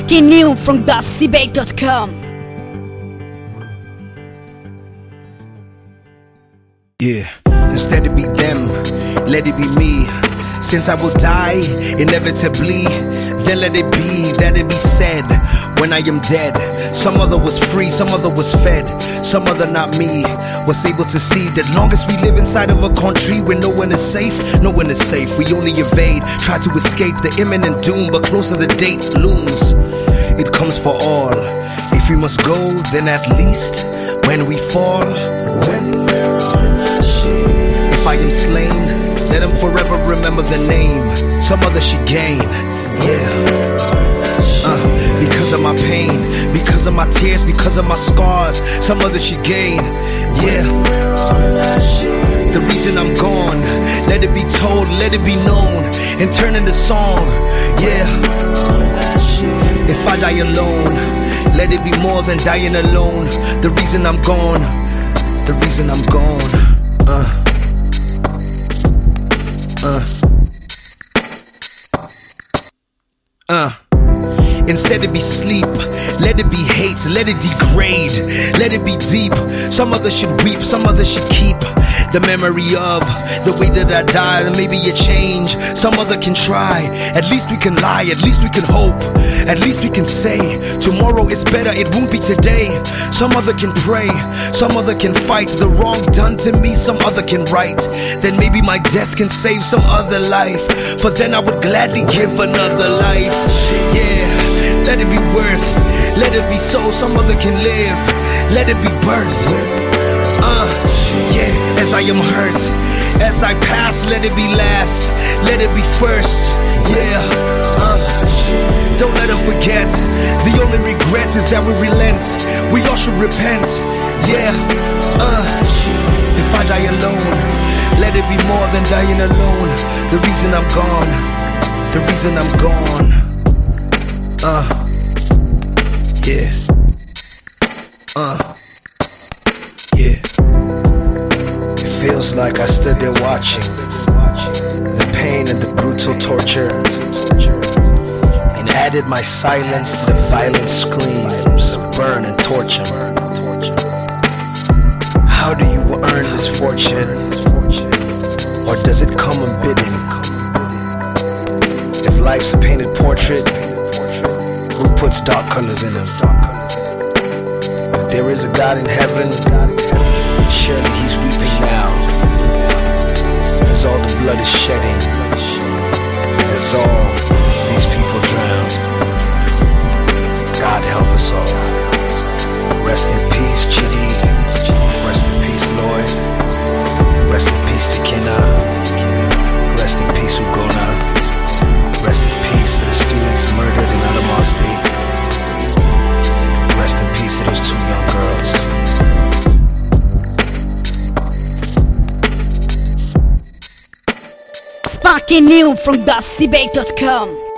Sparking new from DustyBake.com. Yeah, instead it be them, let it be me. Since I will die, inevitably, then let it be, that it be said, when I am dead. Some other was free, some other was fed, some other not me, was able to see that long as we live inside of a country where no one is safe, no one is safe. We only evade, try to escape the imminent doom, but closer the date looms. It comes for all. If we must go, then at least when we fall, when we're on the ship. If I am slain, let them forever remember the name. Some other should gain, yeah. Because of my pain, because of my tears, because of my scars, some other should gain, yeah. The reason I'm gone, let it be told, let it be known, and turn into song, yeah. If I die alone, let it be more than dying alone. The reason I'm gone, the reason I'm gone. Instead it be sleep, let it be hate, let it degrade, let it be deep. Some others should weep, some others should keep the memory of the way that I died, and maybe a change. Some other can try, at least we can lie, at least we can hope, at least we can say tomorrow is better, it won't be today. Some other can pray, some other can fight the wrong done to me, some other can right. Then maybe my death can save some other life, for then I would gladly give another life, yeah. Let it be worth, let it be so, some other can live, let it be birth. Yeah, as I am hurt, as I pass, let it be last, let it be first, yeah. Don't let them forget, the only regret is that we relent, we all should repent, yeah. If I die alone, let it be more than dying alone. The reason I'm gone, the reason I'm gone. Yeah. Yeah. It feels like I stood there watching the pain and the brutal torture, and added my silence to the violent screams of burn and torture. How do you earn this fortune? Or does it come unbidden? If life's a painted portrait, who puts dark colors in them? If there is a God in heaven, surely he's weeping now, as all the blood is shedding, as all these people drown. God help us all. Rest in peace, Chidi. Rest in peace, Lloyd. Rest in peace, Tekina. Rest in peace, Ugona. Rest in peace to the students murdered in Adamawa State. Rest in peace to those 2 young girls. Sparking new from DustyBake.com.